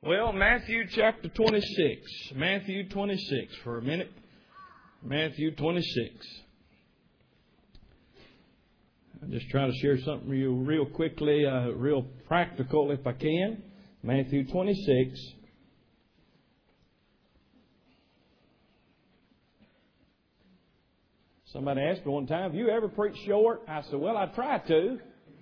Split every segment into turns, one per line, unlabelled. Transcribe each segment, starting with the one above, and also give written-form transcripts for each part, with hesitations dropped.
Well, Matthew chapter 26. Matthew 26 for a minute. Matthew 26. I'm just trying to share something with you real quickly, real practical if I can. Matthew 26. Somebody asked me one time, have you ever preached short? I said, well, I try to.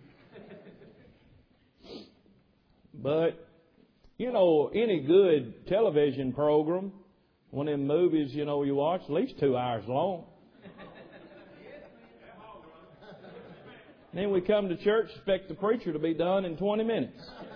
But, you know, any good television program, one of them movies, you know, you watch, at least 2 hours long. Then we come to church, expect the preacher to be done in 20 minutes.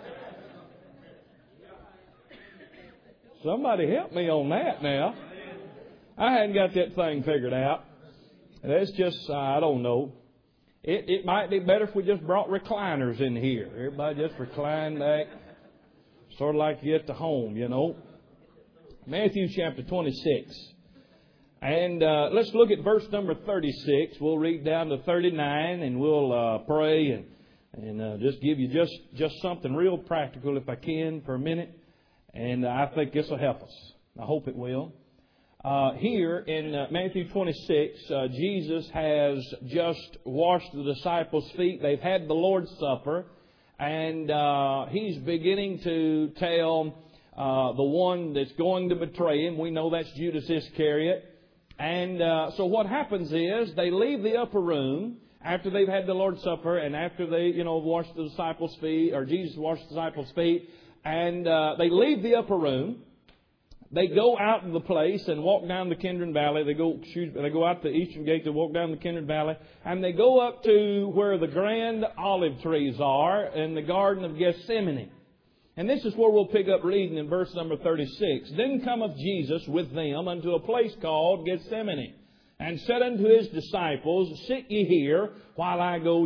Somebody help me on that now. I hadn't got that thing figured out. That's just, I don't know. It might be better if we just brought recliners in here. Everybody just recline back. Sort of like you at the home, you know. Matthew chapter 26. And let's look at verse number 36. We'll read down to 39 and we'll pray and just give you just something real practical if I can for a minute. And I think this will help us. I hope it will. Here in Matthew 26, Jesus has just washed the disciples' feet. They've had the Lord's Supper. And He's beginning to tell the one that's going to betray Him. We know that's Judas Iscariot. And so what happens is they leave the upper room after they've had the Lord's Supper and after they, washed the disciples' feet, or Jesus washed the disciples' feet. And they leave the upper room. They go out of the place and walk down the Kidron Valley. They go out the eastern gate. They walk down the Kidron Valley. And they go up to where the grand olive trees are in the Garden of Gethsemane. And this is where we'll pick up reading in verse number 36. Then cometh Jesus with them unto a place called Gethsemane, and said unto His disciples, Sit ye here while I go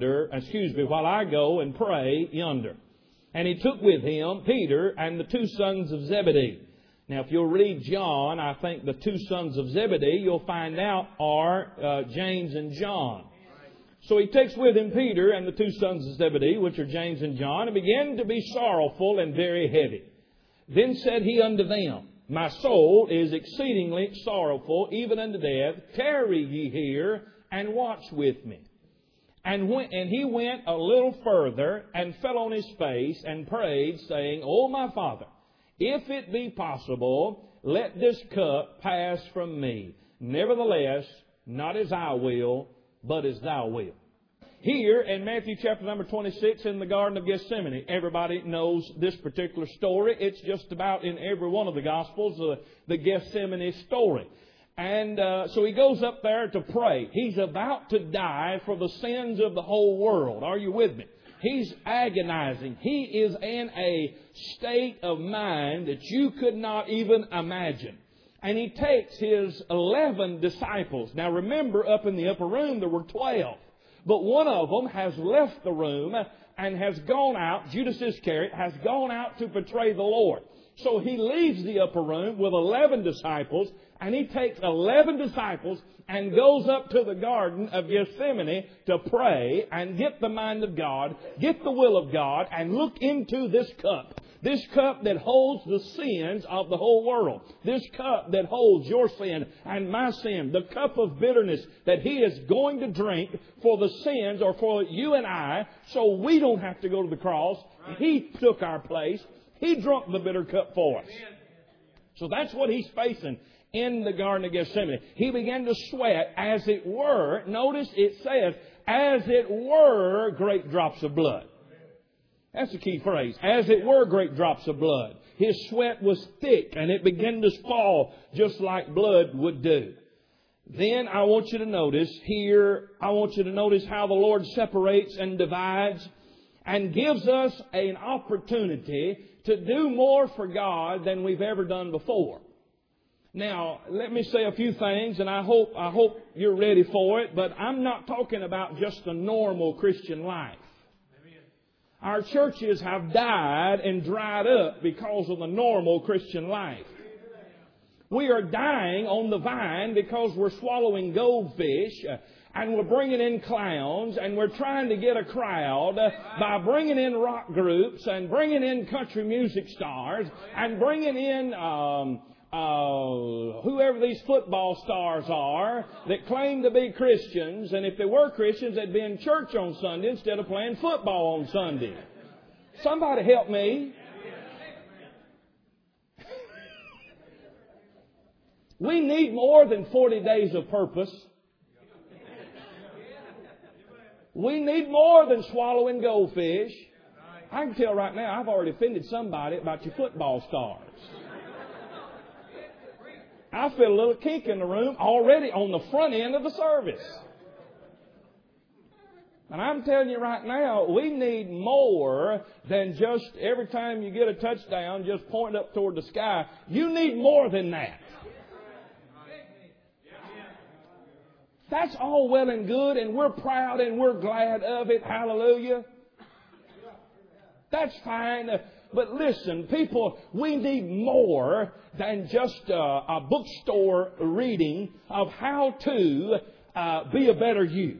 and pray yonder. And He took with Him Peter and the 2 sons of Zebedee. Now, if you'll read John, I think the 2 sons of Zebedee, you'll find out are James and John. So He takes with Him Peter and the 2 sons of Zebedee, which are James and John, and began to be sorrowful and very heavy. Then said He unto them, My soul is exceedingly sorrowful, even unto death. Tarry ye here and watch with me. And He went a little further and fell on His face and prayed, saying, O my Father, if it be possible, let this cup pass from me. Nevertheless, not as I will, but as Thou wilt. Here in Matthew chapter number 26 in the Garden of Gethsemane, everybody knows this particular story. It's just about in every one of the Gospels, the Gethsemane story. And so He goes up there to pray. He's about to die for the sins of the whole world. Are you with me? He's agonizing. He is in a state of mind that you could not even imagine. And He takes His 11 disciples. Now remember, up in the upper room there were 12. But one of them has left the room and has gone out. Judas Iscariot has gone out to betray the Lord. So He leaves the upper room with 11 disciples. And He takes 11 disciples and goes up to the Garden of Gethsemane to pray and get the mind of God, get the will of God, and look into this cup. This cup that holds the sins of the whole world. This cup that holds your sin and my sin. The cup of bitterness that He is going to drink for the sins, or for you and I, so we don't have to go to the cross. He took our place. He drunk the bitter cup for us. So that's what He's facing in the Garden of Gethsemane. He began to sweat, as it were. Notice it says, as it were great drops of blood. That's the key phrase. As it were great drops of blood. His sweat was thick and it began to fall just like blood would do. Then I want you to notice here, how the Lord separates and divides and gives us an opportunity to do more for God than we've ever done before. Now, let me say a few things, and I hope you're ready for it, but I'm not talking about just a normal Christian life. Our churches have died and dried up because of the normal Christian life. We are dying on the vine because we're swallowing goldfish and we're bringing in clowns, and we're trying to get a crowd by bringing in rock groups and bringing in country music stars and bringing in whoever these football stars are that claim to be Christians. And if they were Christians, they'd be in church on Sunday instead of playing football on Sunday. Somebody help me. We need more than 40 days of purpose. We need more than swallowing goldfish. I can tell right now, I've already offended somebody about your football stars. I feel a little kink in the room already on the front end of the service. And I'm telling you right now, we need more than just every time you get a touchdown, just point up toward the sky. You need more than that. That's all well and good, and we're proud and we're glad of it. Hallelujah. That's fine. But listen, people, we need more than just a bookstore reading of how to be a better you.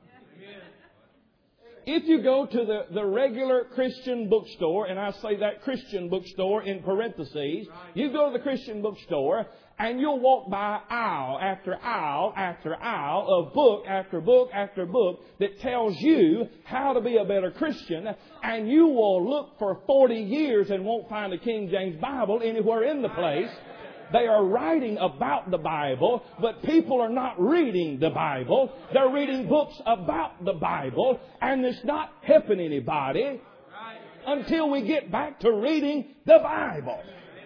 If you go to the regular Christian bookstore, and I say that Christian bookstore in parentheses, you go to the Christian bookstore and you'll walk by aisle after aisle after aisle of book after book after book that tells you how to be a better Christian, and you will look for 40 years and won't find a King James Bible anywhere in the place. They are writing about the Bible, but people are not reading the Bible. They're reading books about the Bible, and it's not helping anybody until we get back to reading the Bible.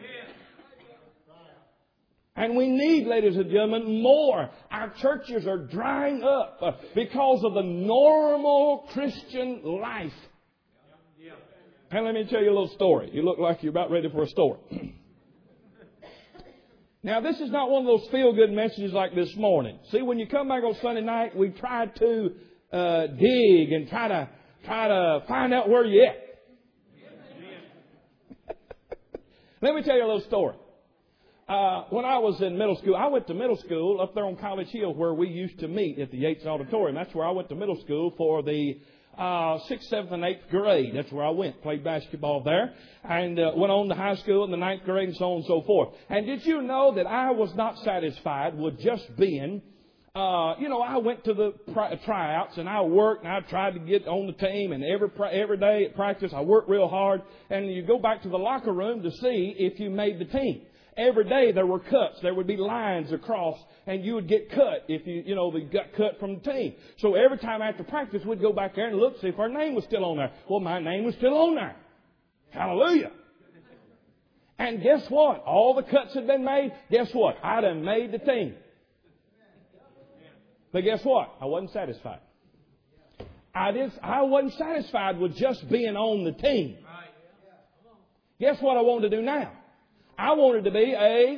And we need, ladies and gentlemen, more. Our churches are drying up because of the normal Christian life. And let me tell you a little story. You look like you're about ready for a story. Now, this is not one of those feel-good messages like this morning. See, when you come back on Sunday night, we try to dig and try to find out where you're at. Let me tell you a little story. When I was in middle school, I went to middle school up there on College Hill where we used to meet at the Yates Auditorium. That's where I went to middle school for the 6th, 7th, and 8th grade. That's where I went. Played basketball there. And went on to high school in the 9th grade and so on and so forth. And did you know that I was not satisfied with just being, I went to the tryouts and I worked and I tried to get on the team, and every day at practice I worked real hard. And you go back to the locker room to see if you made the team. Every day there were cuts. There would be lines across, and you would get cut if they got cut from the team. So every time after practice, we'd go back there and look, see if our name was still on there. Well, my name was still on there. Hallelujah. And guess what? All the cuts had been made. Guess what? I done made the team. But guess what? I wasn't satisfied. I wasn't satisfied with just being on the team. Guess what I wanted to do now? I wanted to be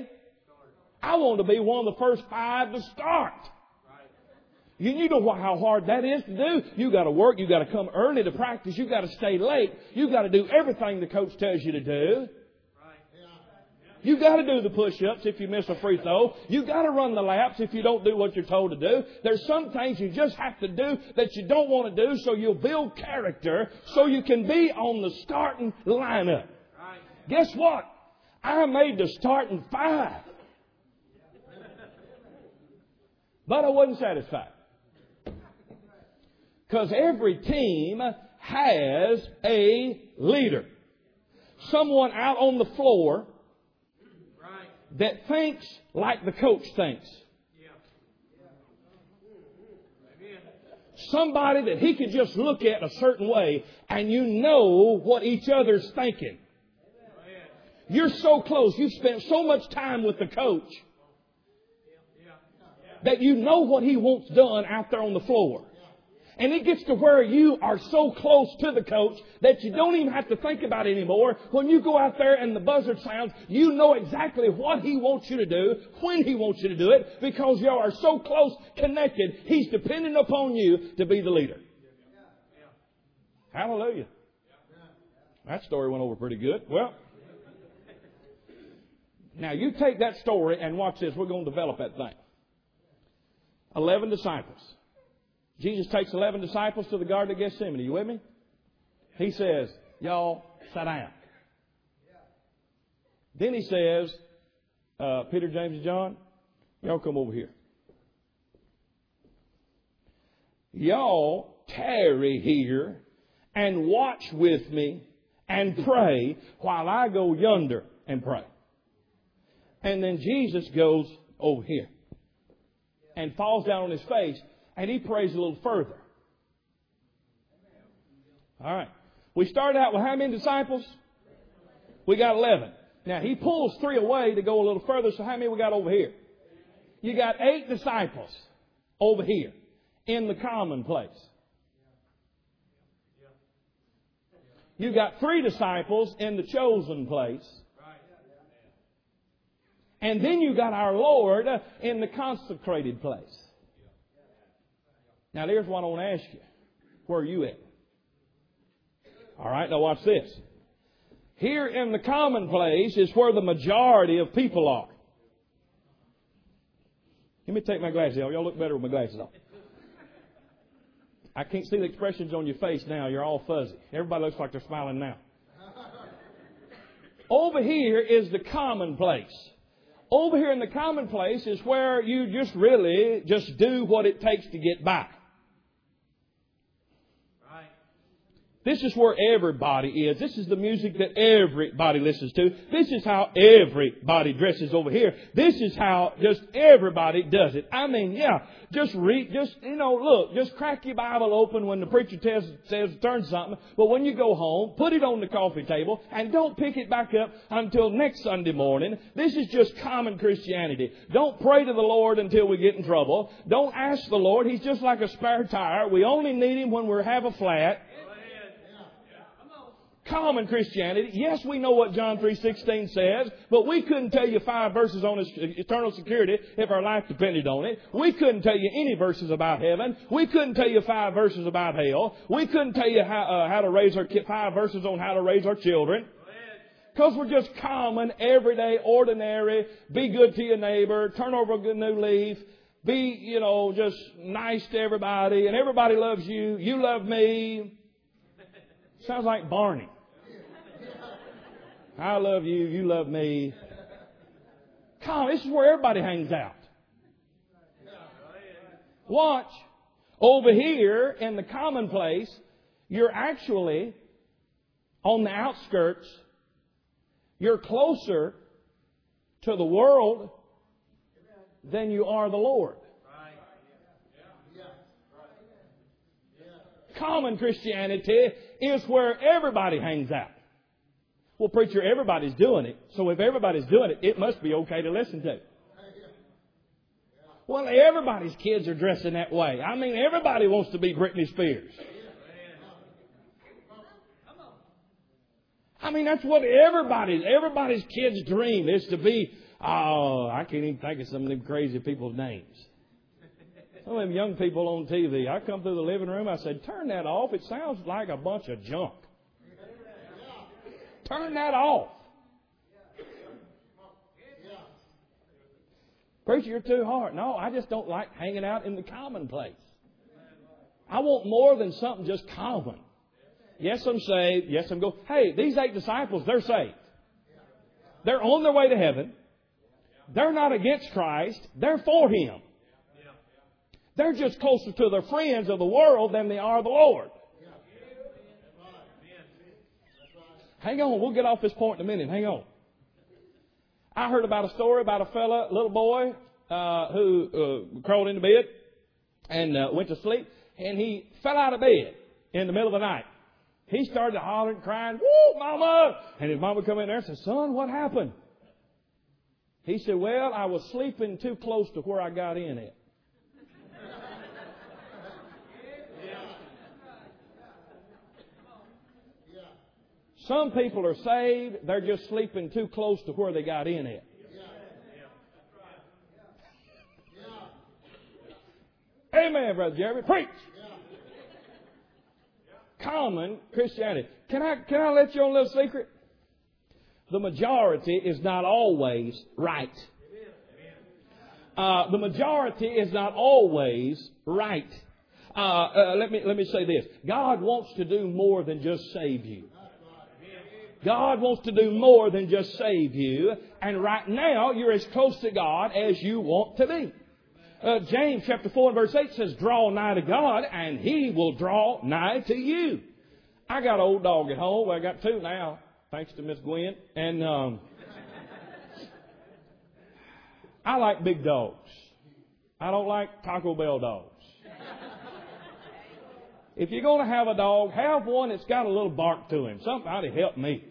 one of the first 5 to start. You know how hard that is to do. You got to work. You got to come early to practice. You got to stay late. You got to do everything the coach tells you to do. You got to do the push-ups if you miss a free throw. You got to run the laps if you don't do what you're told to do. There's some things you just have to do that you don't want to do, so you'll build character so you can be on the starting lineup. Guess what? I made the starting 5. But I wasn't satisfied. Because every team has a leader. Someone out on the floor that thinks like the coach thinks. Somebody that he could just look at a certain way and you know what each other's thinking. You're so close. You've spent so much time with the coach that you know what he wants done out there on the floor. And it gets to where you are so close to the coach that you don't even have to think about it anymore. When you go out there and the buzzer sounds, you know exactly what he wants you to do, when he wants you to do it, because you are so close connected. He's depending upon you to be the leader. Hallelujah. That story went over pretty good. Well, now you take that story and watch this. We're going to develop that thing. 11 disciples. Jesus takes 11 disciples to the Garden of Gethsemane. You with me? He says, y'all, sit down. Then He says, Peter, James, and John, y'all come over here. Y'all tarry here and watch with me and pray while I go yonder and pray. And then Jesus goes over here and falls down on His face and He prays a little further. All right. We started out with how many disciples? We got 11. Now He pulls 3 away to go a little further, so how many we got over here? You got 8 disciples over here in the common place. You got 3 disciples in the chosen place. And then you got our Lord in the consecrated place. Now there's what I want to ask you. Where are you at? All right, now watch this. Here in the common place is where the majority of people are. Let me take my glasses off. Y'all look better with my glasses on. I can't see the expressions on your face now. You're all fuzzy. Everybody looks like they're smiling now. Over here is the common place. Over here in the common place is where you just really just do what it takes to get by. This is where everybody is. This is the music that everybody listens to. This is how everybody dresses over here. This is how just everybody does it. I mean, yeah, just crack your Bible open when the preacher says turn something. But when you go home, put it on the coffee table and don't pick it back up until next Sunday morning. This is just common Christianity. Don't pray to the Lord until we get in trouble. Don't ask the Lord. He's just like a spare tire. We only need Him when we have a flat. Common Christianity. Yes, we know what John 3:16 says, but we couldn't tell you 5 verses on His eternal security if our life depended on it. We couldn't tell you any verses about heaven. We couldn't tell you 5 verses about hell. We couldn't tell you how to raise our 5 verses on how to raise our children. Because we're just common, everyday, ordinary. Be good to your neighbor. Turn over a new leaf. Be, just nice to everybody. And everybody loves you. You love me. Sounds like Barney. I love you. You love me. Come on, this is where everybody hangs out. Watch. Over here in the common place, you're actually on the outskirts. You're closer to the world than you are the Lord. Common Christianity is where everybody hangs out. Well, preacher, everybody's doing it. So if everybody's doing it, it must be okay to listen to. Well, everybody's kids are dressing that way. I mean, everybody wants to be Britney Spears. I mean, that's what everybody's kids' dream is to be. Oh, I can't even think of some of them crazy people's names. Some of them young people on TV. I come through the living room. I said, turn that off. It sounds like a bunch of junk. Turn that off. Preacher, you're too hard. No, I just don't like hanging out in the commonplace. I want more than something just common. Yes, I'm saved. Yes, I'm going. Hey, these 8 disciples, they're saved. They're on their way to heaven. They're not against Christ. They're for Him. They're just closer to their friends of the world than they are the Lord. Hang on, we'll get off this point in a minute. Hang on. I heard about a story about a little boy, who crawled into bed and went to sleep, and he fell out of bed in the middle of the night. He started hollering, crying, "Woo, Mama!" And his mama come in there and said, "Son, what happened?" He said, "Well, I was sleeping too close to where I got in at." Some people are saved, they're just sleeping too close to where they got in at. Amen, Brother Jeremy. Preach! Common Christianity. Can I let you on a little secret? The majority is not always right. The majority is not always right. let me say this. God wants to do more than just save you. God wants to do more than just save you. And right now, you're as close to God as you want to be. James chapter 4 and verse 8 says, draw nigh to God and He will draw nigh to you. I got an old dog at home. Well, I got two now, thanks to Miss Gwen. And I like big dogs. I don't like Taco Bell dogs. If you're going to have a dog, have one that's got a little bark to him. Somebody help me.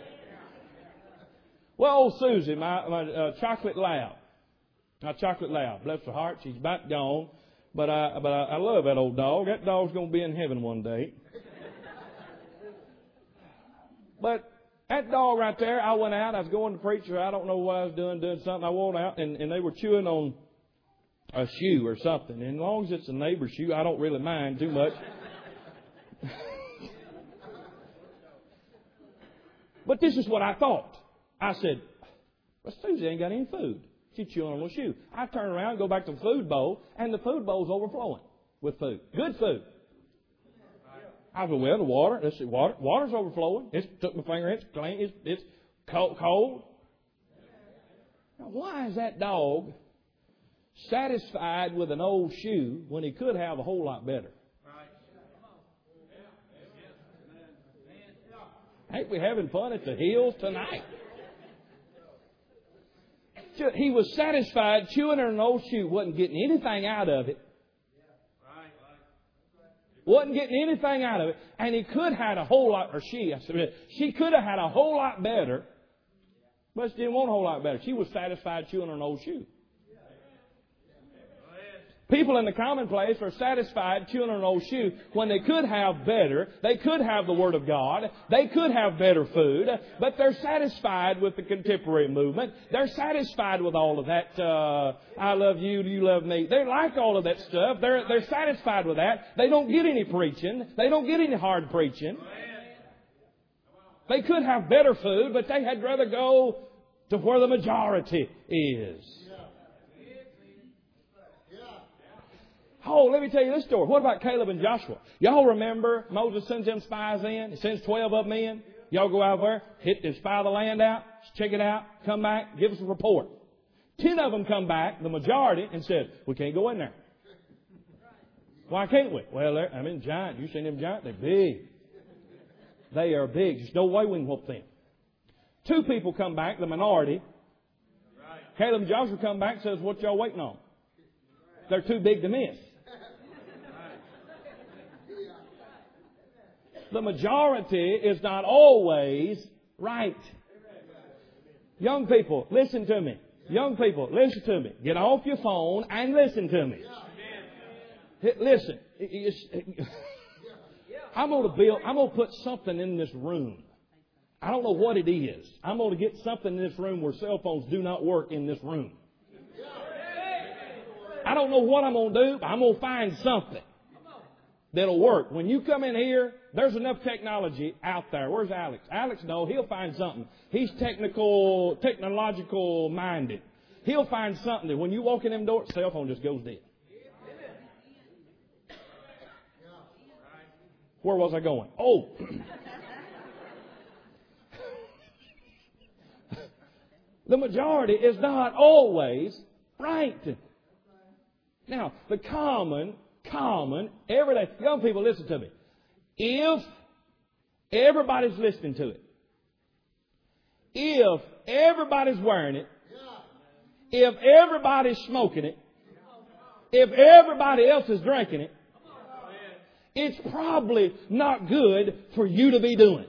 Well, old Susie, my chocolate lab. My chocolate lab, bless her heart, she's about gone. But I love that old dog. That dog's going to be in heaven one day. But that dog right there, I went out. I was going to preach, or I don't know what I was doing something. I went out, and they were chewing on a shoe or something. And as long as it's a neighbor's shoe, I don't really mind too much. But this is what I thought. I said, well, Susie ain't got any food. She's chewing on a shoe. I turn around, go back to the food bowl, and the food bowl's overflowing with food. Good food. I go, well, the water, let's see, water's overflowing. Took my finger, it's clean, it's cold. Now, why is that dog satisfied with an old shoe when he could have a whole lot better? Ain't we having fun at the hills tonight? He was satisfied chewing on an old shoe, wasn't getting anything out of it. Wasn't getting anything out of it. And he could have had a whole lot, or she could have had a whole lot better, but she didn't want a whole lot better. She was satisfied chewing on an old shoe. People in the commonplace are satisfied chewing on an old shoe when they could have better. They could have the Word of God. They could have better food. But they're satisfied with the contemporary movement. They're satisfied with all of that. I love you, you love me. They like all of that stuff. They're satisfied with that. They don't get any preaching. They don't get any hard preaching. They could have better food, but they had rather go to where the majority is. Oh, let me tell you this story. What about Caleb and Joshua? Y'all remember Moses sends them spies in? He sends 12 of them in. Y'all go out there, hit and spy the land out, check it out, come back, give us a report. 10 of them come back, the majority, and said, we can't go in there. Why can't we? Well, giant. You seen them giant? They're big. They are big. There's no way we can whoop them. 2 people come back, the minority. Caleb and Joshua come back and says, what y'all waiting on? They're too big to miss. The majority is not always right. Young people, listen to me. Young people, listen to me. Get off your phone and listen to me. Listen. I'm going to put something in this room. I don't know what it is. I'm going to get something in this room where cell phones do not work in this room. I don't know what I'm going to do, but I'm going to find something that'll work. When you come in here, there's enough technology out there. Where's Alex? Alex, no, he'll find something. He's technological minded. He'll find something that when you walk in them doors, cell phone just goes dead. Where was I going? Oh. The majority is not always right. Now, the common, everyday, young people, listen to me. If everybody's listening to it, if everybody's wearing it, if everybody's smoking it, if everybody else is drinking it, it's probably not good for you to be doing.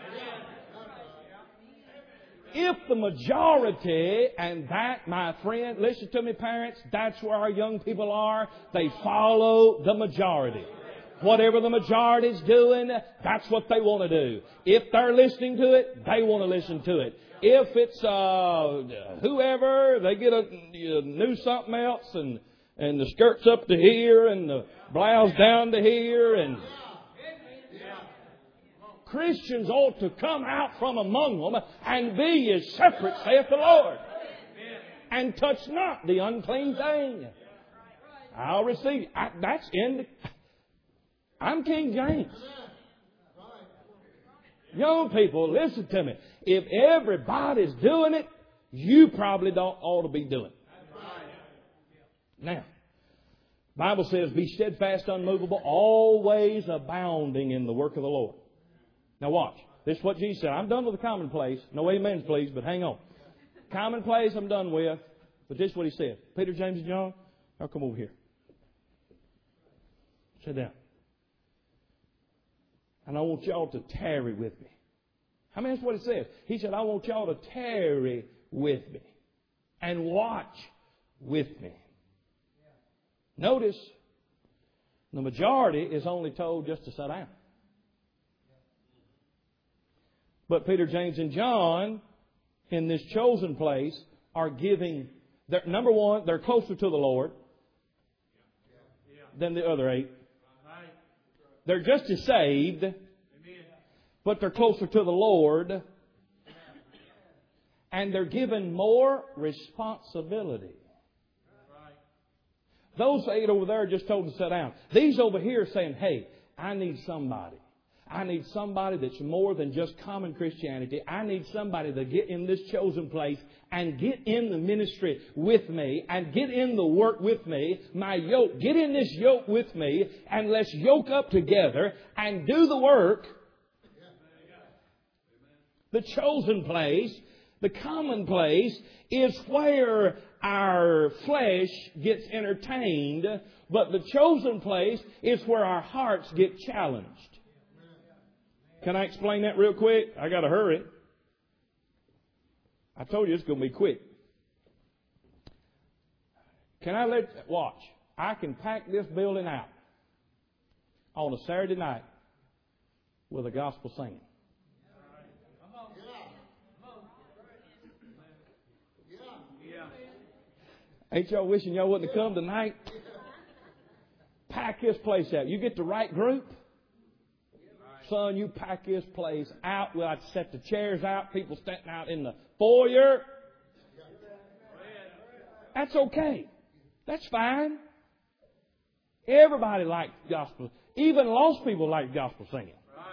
If the majority, and that, my friend, listen to me, parents, that's where our young people are. They follow the majority. Whatever the majority's doing, that's what they want to do. If they're listening to it, they want to listen to it. If it's whoever, they get a new something else, and the skirt's up to here, and the blouse down to here, and Christians ought to come out from among them and be ye separate, saith the Lord. And touch not the unclean thing. I'll receive. That's in I'm King James. Young people, listen to me. If everybody's doing it, you probably don't ought to be doing it. Now, the Bible says, be steadfast, unmovable, always abounding in the work of the Lord. Now watch. This is what Jesus said. I'm done with the commonplace. No amens, please, but hang on. Commonplace I'm done with. But this is what he said. Peter, James, and John, now come over here. Sit down. And I want y'all to tarry with me. I mean, that's what it says. He said, I want y'all to tarry with me and watch with me. Notice, the majority is only told just to sit down. But Peter, James, and John, in this chosen place, are giving, number one, they're closer to the Lord than the other 8. They're just as saved, but they're closer to the Lord. And they're given more responsibility. Those 8 over there are just told to sit down. These over here are saying, hey, I need somebody. I need somebody that's more than just common Christianity. I need somebody to get in this chosen place and get in the ministry with me and get in the work with me. My yoke, get in this yoke with me and let's yoke up together and do the work. The chosen place, the common place, is where our flesh gets entertained, but the chosen place is where our hearts get challenged. Can I explain that real quick? I got to hurry. I told you it's going to be quick. Can I watch? I can pack this building out on a Saturday night with a gospel singing. Ain't y'all wishing y'all wouldn't have come tonight? Pack this place out. You get the right group, son, you pack this place out. Well, I'd set the chairs out. People standing out in the foyer. That's okay. That's fine. Everybody likes gospel. Even lost people like gospel singing.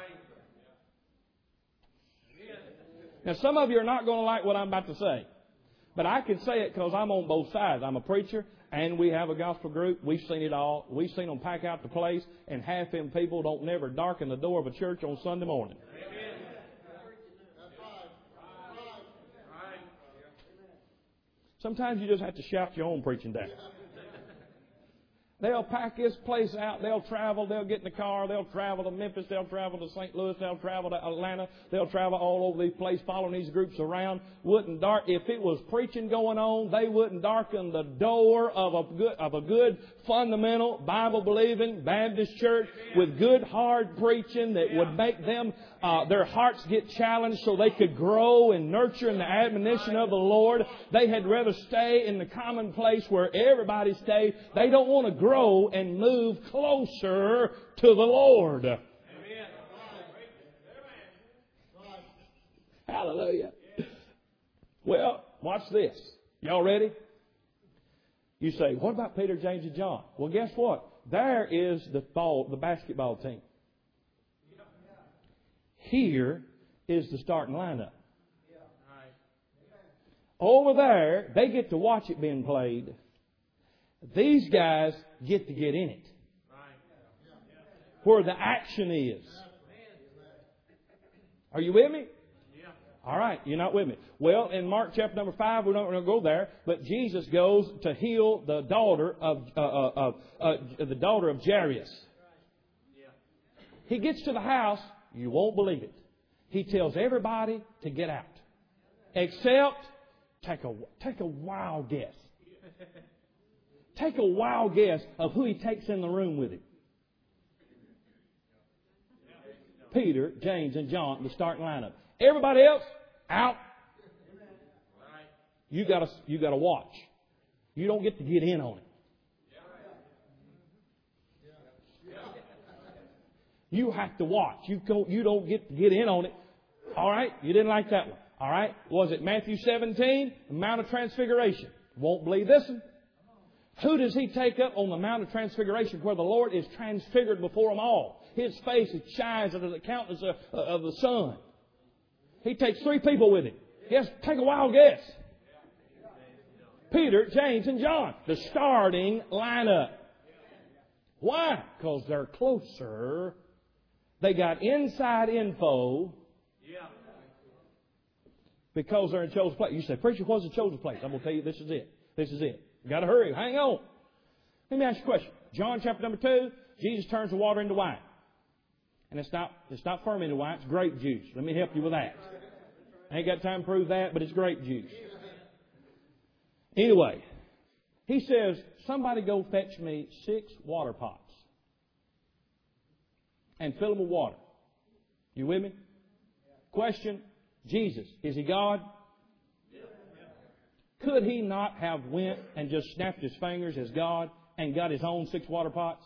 Now, some of you are not going to like what I'm about to say. But I can say it because I'm on both sides. I'm a preacher and we have a gospel group. We've seen it all. We've seen them pack out the place and half them people don't never darken the door of a church on Sunday morning. Sometimes you just have to shout your own preaching down. They'll pack this place out. They'll travel. They'll get in the car. They'll travel to Memphis. They'll travel to St. Louis. They'll travel to Atlanta. They'll travel all over these places, following these groups around. If it was preaching going on, they wouldn't darken the door of a good fundamental Bible-believing Baptist church with good hard preaching that would make them their hearts get challenged so they could grow and nurture in the admonition of the Lord. They had rather stay in the common place where everybody stays. They don't want to grow and move closer to the Lord. Amen. Hallelujah. Well, watch this. Y'all ready? You say, what about Peter, James, and John? Well, guess what? There is the basketball team. Here is the starting lineup. Over there, they get to watch it being played. These guys get to get in it. Where the action is. Are you with me? All right, you're not with me. Well, in Mark chapter number 5, we're not going to go there, but Jesus goes to heal the daughter of Jairus. He gets to the house, you won't believe it. He tells everybody to get out, except take a wild guess. Take a wild guess of who he takes in the room with him. Peter, James, and John, the starting lineup. Everybody else, out. You got to watch. You don't get to get in on it. You have to watch. You don't get to get in on it. All right? You didn't like that one. All right? Was it Matthew 17? The Mount of Transfiguration. Won't believe this one. Who does He take up on the Mount of Transfiguration where the Lord is transfigured before them all? His face shines under the countenance of the sun. He takes 3 people with Him. Yes, take a wild guess. Peter, James, and John. The starting lineup. Why? Because they're closer. They got inside info. Because they're in chosen place. You say, preacher, what's the chosen place? I'm going to tell you, this is it. This is it. You got to hurry. Hang on. Let me ask you a question. John chapter number 2, Jesus turns the water into wine. And it's not fermented wine, it's grape juice. Let me help you with that. I ain't got time to prove that, but it's grape juice. Anyway, He says, somebody go fetch me 6 water pots and fill them with water. You with me? Question, Jesus, is He God? Could He not have went and just snapped His fingers as God and got His own 6 water pots?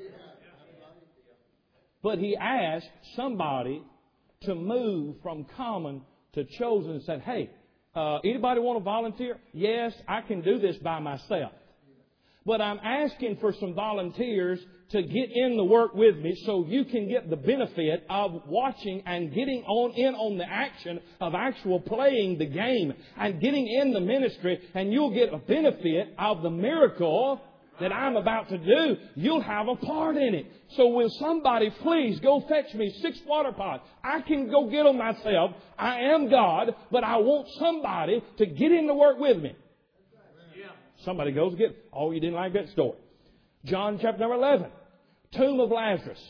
But He asked somebody to move from common to chosen and said, hey, anybody want to volunteer? Yes, I can do this by myself. But I'm asking for some volunteers to get in the work with me so you can get the benefit of watching and getting on the action of actual playing the game and getting in the ministry, and you'll get a benefit of the miracle that I'm about to do. You'll have a part in it. So will somebody please go fetch me 6 water pots? I can go get them myself. I am God, but I want somebody to get in the work with me. Somebody goes get it. Oh, you didn't like that story. John chapter number 11. Tomb of Lazarus.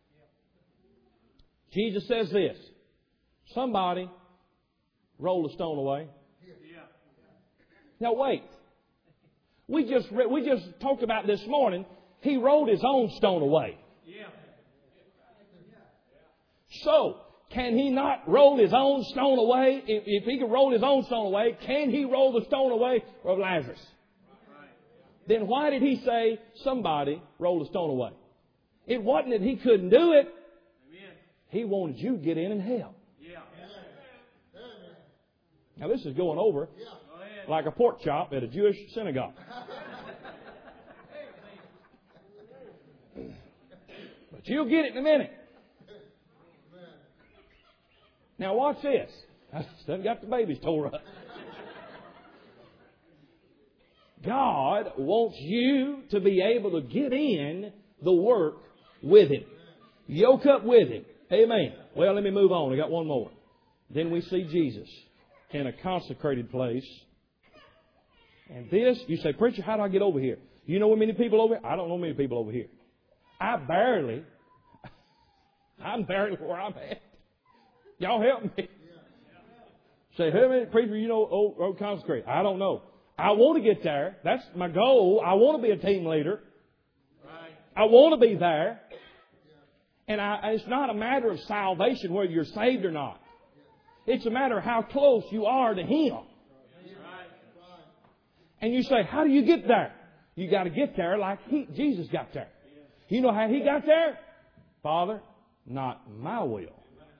Jesus says this. Somebody roll a stone away. Now wait. We just talked about this morning. He rolled His own stone away. So, can He not roll His own stone away? If He can roll His own stone away, can He roll the stone away of Lazarus? Then why did He say somebody roll the stone away? It wasn't that He couldn't do it. He wanted you to get in and help. Now this is going over like a pork chop at a Jewish synagogue. But you'll get it in a minute. Now watch this. I still got the babies tore up. God wants you to be able to get in the work with Him. Yoke up with Him. Amen. Well, let me move on. I got one more. Then we see Jesus in a consecrated place. And this, you say, preacher, how do I get over here? You know many people over here? I don't know many people over here. I'm barely where I'm at. Y'all help me. Say, how many preacher you know consecrated? I don't know. I want to get there. That's my goal. I want to be a team leader. I want to be there. And it's not a matter of salvation, whether you're saved or not. It's a matter of how close you are to Him. And you say, how do you get there? You got to get there like Jesus got there. You know how He got there? Father, not my will,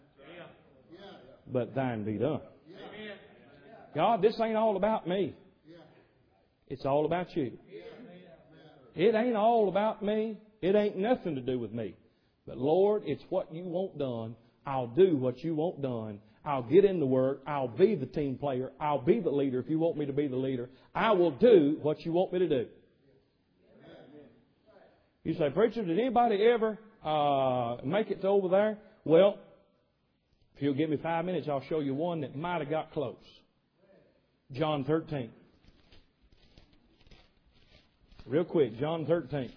but thine be done. God, this ain't all about me. It's all about you. It ain't all about me. It ain't nothing to do with me. But Lord, it's what you want done. I'll do what you want done. I'll get in the work. I'll be the team player. I'll be the leader if you want me to be the leader. I will do what you want me to do. You say, preacher, did anybody ever make it to over there? Well, if you'll give me 5 minutes, I'll show you one that might have got close. John 13. Real quick, John 13.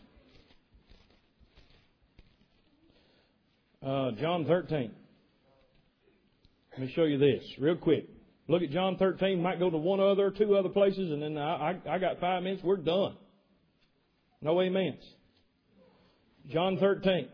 John 13. Let me show you this real quick. Look at John 13. Might go to one other, 2 other places, and then I got 5 minutes. We're done. No amens. John 13.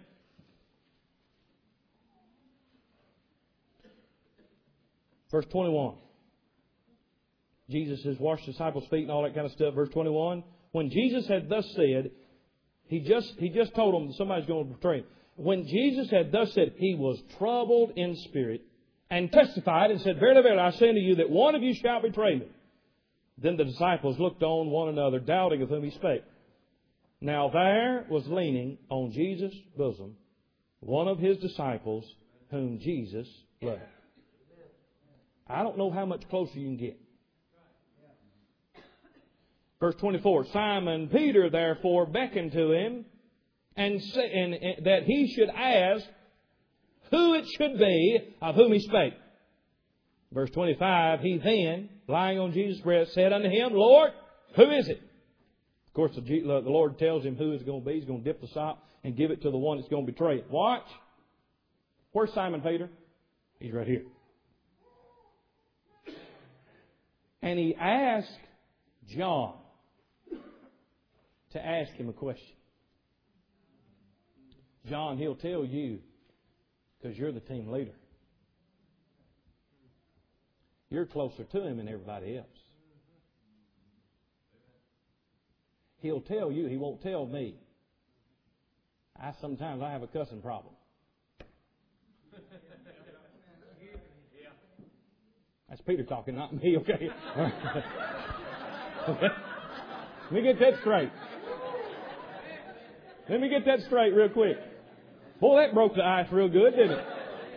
Verse 21. Jesus has washed his disciples' feet and all that kind of stuff. Verse 21. When Jesus had thus said, he just told them somebody's going to betray him. When Jesus had thus said, He was troubled in spirit and testified and said, Verily, verily, I say unto you that one of you shall betray me. Then the disciples looked on one another, doubting of whom He spake. Now there was leaning on Jesus' bosom one of His disciples whom Jesus loved. I don't know how much closer you can get. Verse 24, Simon Peter therefore beckoned to him and that he should ask who it should be of whom he spake. Verse 25, he then, lying on Jesus' breast, said unto him, Lord, who is it? Of course, the Lord tells him who it's going to be. He's going to dip the sop and give it to the one that's going to betray it. Watch. Where's Simon Peter? He's right here. And he asked John to ask him a question. John, he'll tell you because you're the team leader. You're closer to him than everybody else. He'll tell you. He won't tell me. Sometimes I have a cussing problem. That's Peter talking, not me, okay? Okay. Let me get that straight. Let me get that straight real quick. Boy, that broke the ice real good, didn't it?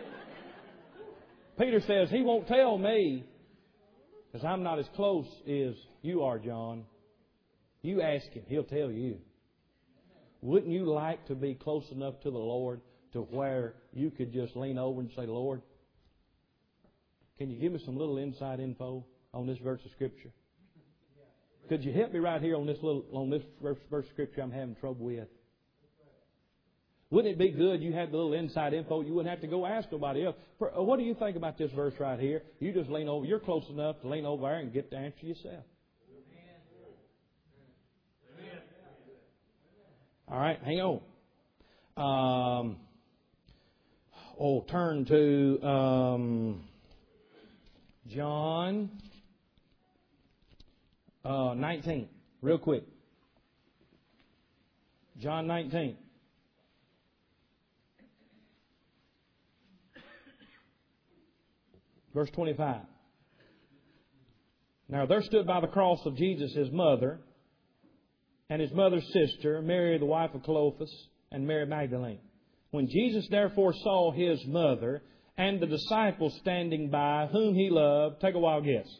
Peter says, he won't tell me because I'm not as close as you are, John. You ask him. He'll tell you. Wouldn't you like to be close enough to the Lord to where you could just lean over and say, Lord, can you give me some little inside info on this verse of Scripture? Could you help me right here on this verse of Scripture I'm having trouble with? Wouldn't it be good you had the little inside info? You wouldn't have to go ask nobody else. What do you think about this verse right here? You just lean over. You're close enough to lean over there and get the answer yourself. All right, hang on. Turn to John 19, real quick. John 19. Verse 25. Now there stood by the cross of Jesus his mother and his mother's sister, Mary the wife of Clopas, and Mary Magdalene. When Jesus therefore saw his mother and the disciples standing by, whom he loved, take a wild guess.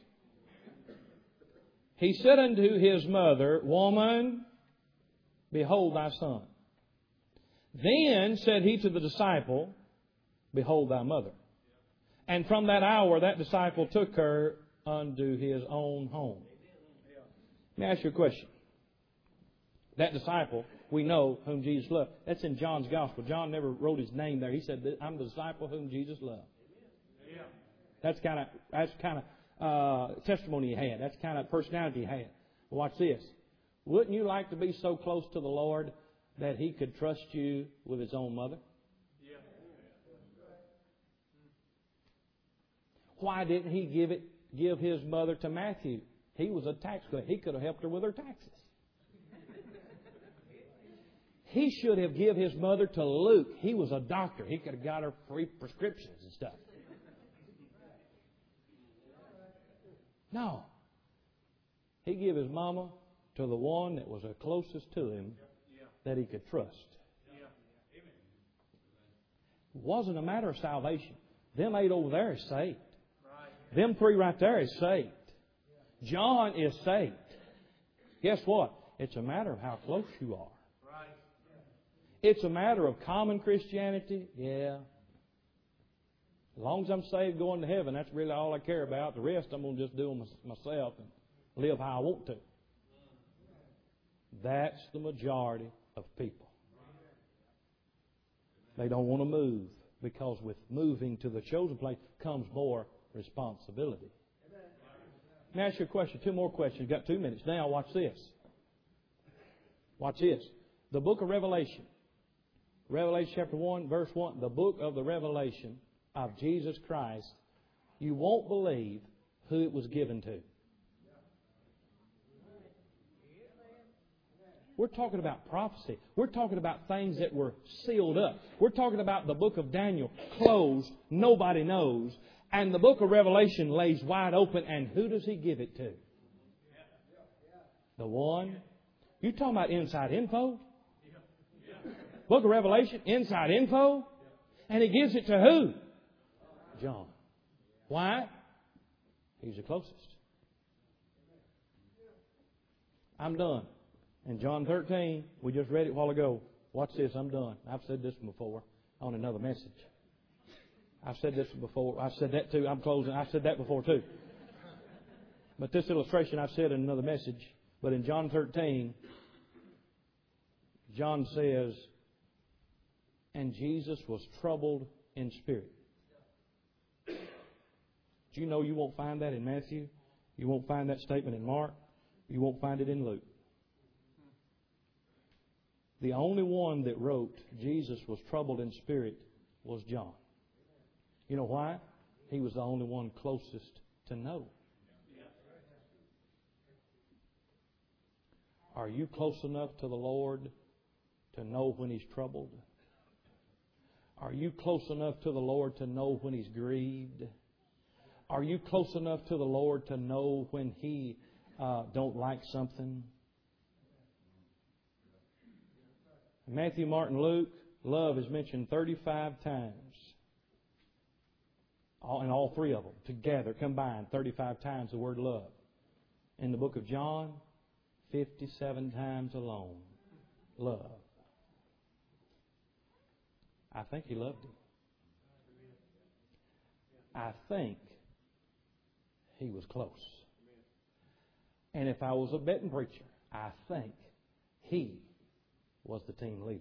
He said unto his mother, Woman, behold thy son. Then said he to the disciple, Behold thy mother. And from that hour that disciple took her unto his own home. Let me ask you a question. That disciple, we know whom Jesus loved. That's in John's Gospel. John never wrote his name there. He said, I'm the disciple whom Jesus loved. That's kind of testimony he had. That's kind of personality he had. Watch this. Wouldn't you like to be so close to the Lord that He could trust you with His own mother? Why didn't He give His mother to Matthew? He was a tax collector. He could have helped her with her taxes. He should have given His mother to Luke. He was a doctor. He could have got her free prescriptions and stuff. No. He gave His mama to the one that was the closest to Him that He could trust. It wasn't a matter of salvation. Them 8 over there is saved. Them 3 right there is saved. John is saved. Guess what? It's a matter of how close you are. It's a matter of common Christianity. Yeah. As long as I'm saved going to heaven, that's really all I care about. The rest I'm going to just do myself and live how I want to. That's the majority of people. They don't want to move because with moving to the chosen place comes more responsibility. Let me ask you a question. 2 more questions. You've got 2 minutes. Now watch this. Watch this. The book of Revelation. Revelation chapter 1, verse 1. The book of the Revelation of Jesus Christ. You won't believe who it was given to. We're talking about prophecy. We're talking about things that were sealed up. We're talking about the book of Daniel closed. Nobody knows. And the book of Revelation lays wide open. And who does He give it to? The one. You're talking about inside info? Book of Revelation, inside info. And He gives it to who? John. Why? He's the closest. I'm done. In John 13, we just read it a while ago. Watch this, I'm done. I've said this before on another message. I've said this before. I've said that too. I'm closing. I've said that before too. But this illustration I've said in another message. But in John 13, John says, and Jesus was troubled in spirit. Do you know you won't find that in Matthew? You won't find that statement in Mark. You won't find it in Luke. The only one that wrote Jesus was troubled in spirit was John. You know why? He was the only one closest to know. Are you close enough to the Lord to know when He's troubled? Are you close enough to the Lord to know when He's grieved? Are you close enough to the Lord to know when He don't like something? Matthew, Mark, and Luke, love is mentioned 35 times. In all three of them, together, combined, 35 times the word love. In the book of John, 57 times alone. Love. I think He loved him. I think he was close. And if I was a betting preacher, I think he was the team leader.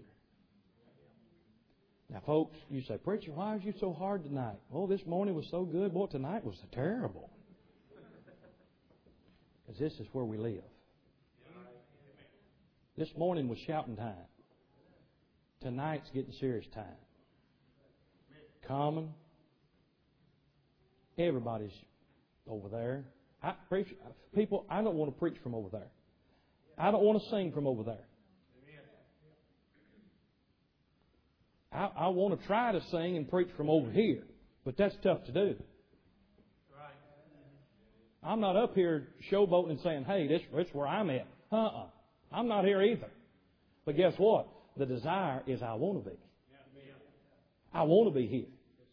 Now, folks, you say, preacher, why are you so hard tonight? Oh, this morning was so good. Boy, tonight was terrible. Because this is where we live. This morning was shouting time. Tonight's getting serious time. Common. Everybody's over there. People, I don't want to preach from over there. I don't want to sing from over there. I want to try to sing and preach from over here, but that's tough to do. I'm not up here showboating and saying, hey, this is where I'm at. I'm not here either. But guess what? The desire is I want to be. I want to be here.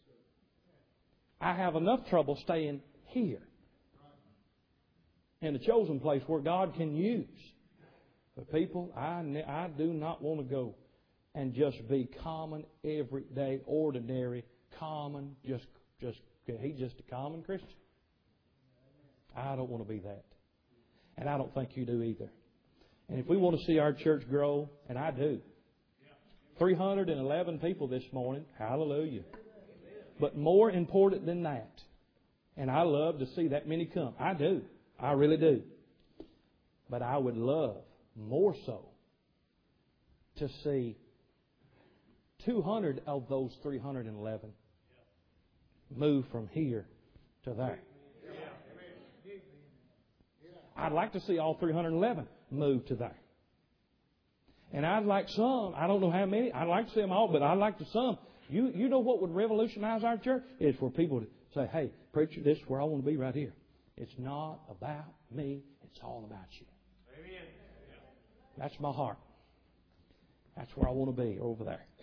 I have enough trouble staying here in the chosen place where God can use. But people, I do not want to go and just be common, everyday, ordinary, common, he's just a common Christian. I don't want to be that. And I don't think you do either. And if we want to see our church grow, and I do, 311 people this morning, hallelujah. But more important than that, and I love to see that many come. I do. I really do. But I would love more so to see 200 of those 311 move from here to there. I'd like to see all 311 move to there. And I'd like some, I don't know how many, I'd like to see them all, but I'd like to some. You know what would revolutionize our church? Is for people to say, hey, preacher, this is where I want to be right here. It's not about me, it's all about you. Amen. That's my heart. That's where I want to be, over there.